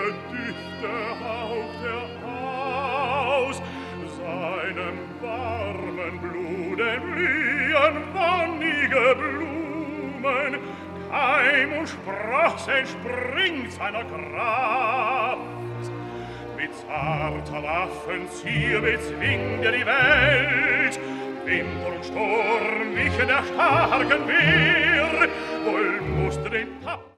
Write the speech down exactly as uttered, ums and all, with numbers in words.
Düfte haucht er aus. Seinem warmen Blude blühen wonnige Blumen, Keim und Spross entspringt seiner Kraft. Mit zarter Waffen Zier bezwingt er die Welt, Wind und Sturm wichen der starken Wehr, wohl musste den Tag